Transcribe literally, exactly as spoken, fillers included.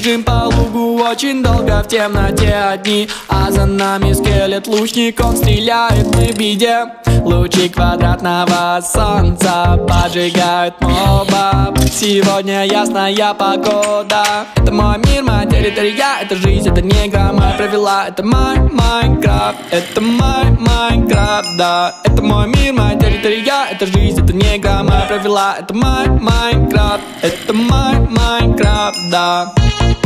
Бежим по лугу очень долго в темноте одни, а за нами скелет лучник, он стреляет, мы в беде. Лучи квадратного солнца поджигают моба. Сегодня ясная погода. Это мой мир, моя территория, это жизнь, это негра моя провела. Это мой Майнкрафт, это мой Майнкрафт, да. Это мой мир, моя территория, это жизнь, это негра моя провела. Это мой Майнкрафт, это мой Майнкрафт, да.